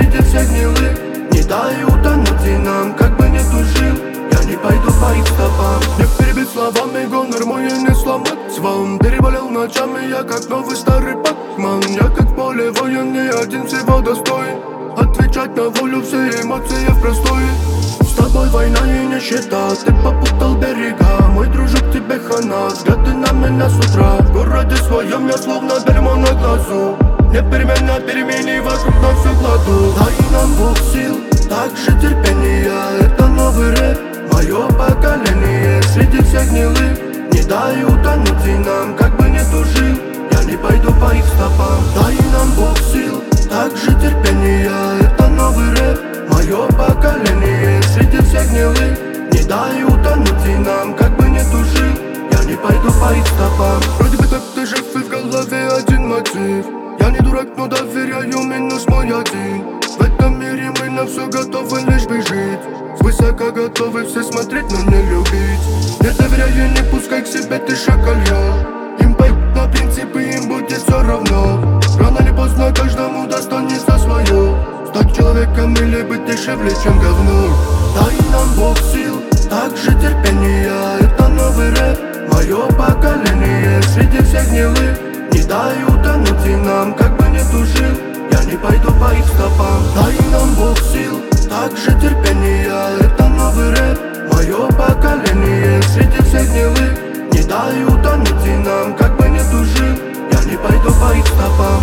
среди всех гнилых. Не дай утонуть и нам, как бы не тужил. Я не пойду по их стопам. Не перебить словами, гонор мой и не сломать вам. Переболел ночами, я как новый старый пакман. Я как в поле воин, не один всего достоин. Отвечать на волю, все эмоции в простое. С тобой война и нищета, ты попутал берега. Мой дружок, тебе хана, взгляды на меня с утра. В городе своем я словно бельмо на глазу. Непеременно перемени вокруг на всю кладу. Дай нам Бог сил, также терпения. Это новый рэп, мое поколение среди всех гнилых. Не дай утонуть и нам, как бы не тужил. Я не пойду по их стопам. Дай нам Бог сил, также терпения. Это новый рэп, мое поколение среди всех гнилых. Не дай утонуть и нам, как бы не тужил. Я не пойду по их стопам. Вроде бы как ты жив и в голове один мотив. Я не дурак, но доверяю, минус мой один. В этом мире мы на все готовы, лишь бы жить. Свысока готовы все смотреть, но не любить. Не доверяй и не пускай к себе ты шакалья. Им поют на принципы, им будет все равно. Рано или поздно каждому достанется свое. Стать человеком или быть дешевле, чем говно. Дай нам Бог сил, также терпения. Это новый рэп, мое поколение среди всех гнилых. Не дай утонуть и нам, как бы не тужил. Я не пойду по их стопам. Дай нам Бог сил, также терпения. Это новый рэп, мое поколение среди всех гнилых. Не дай утонуть и нам, как бы не тужил. Я не пойду по их стопам.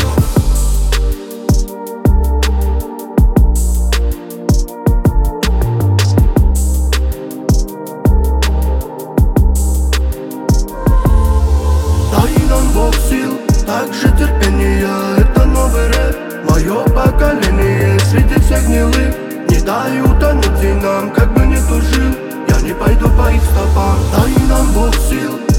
Бог сил, также терпения. Это новый рэп, мое поколение среди всех гнилых. Не дай утонуть и нам, как бы не тужил. Я не пойду по их стопам. Дай нам Бог сил,